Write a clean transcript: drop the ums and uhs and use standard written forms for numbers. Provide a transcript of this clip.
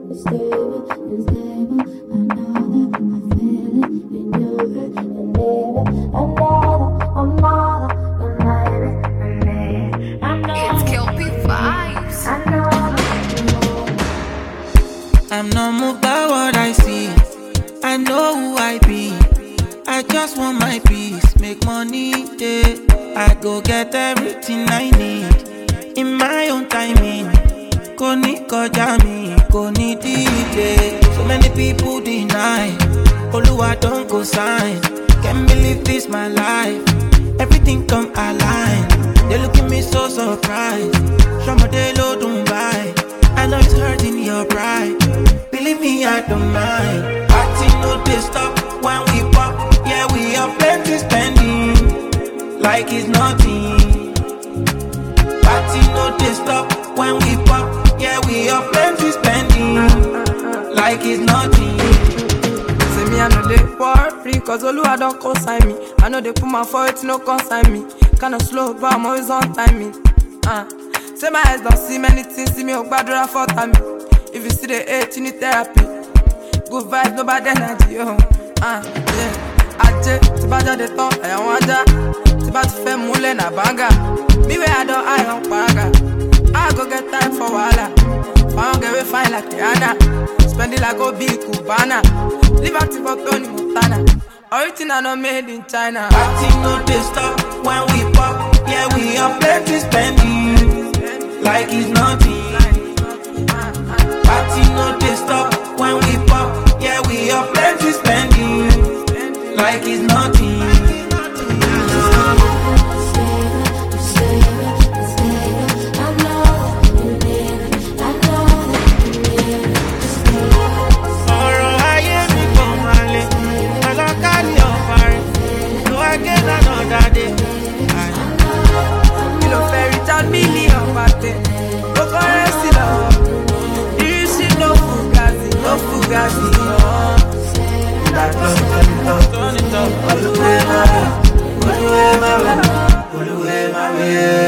I'm not moved by what I see. I know who I be. I just want my peace, make money, yeah. I go get everything I need in my own timing. Koni koja mi, koni delay. So many people deny. Oluwa don't go sign. Can't believe this my life. Everything come align. They look at me so surprised. Shomode lo don't buy. I know it's hurting your pride. Believe me, I don't mind. Party no they stop when we pop. Yeah, we have plenty spending like it's nothing. Party no they stop when we pop. Yeah, we have plenty spending like it's nothing. Say me, I know they worry, cause Oluwa don't consign me. I know they put my foot, no consign me. Kinda slow, but I'm always on timing. Say my eyes don't see many things, see me oh badura for time. If you see the hate, you need therapy. Good vibes, no bad energy, yeah. Aje, ti ba jade ton, I want ja. Ti ba ti fe mule na banga. Me where I don't, I don't paga. I go get time for wala. I don't get we fine like Rihanna. Spend it like go big Cubana. Liberty for Tony Montana. Original not made in China. Party no they stop when we pop. Yeah, we have plenty spending like it's nothing. Party no they stop when we pop. Yeah, we have plenty spending like it's nothing. Million party, no currency love. This shit no fugazi, no fugazi. That love, turn it up, all the way my way, all the way my way, all the way my way.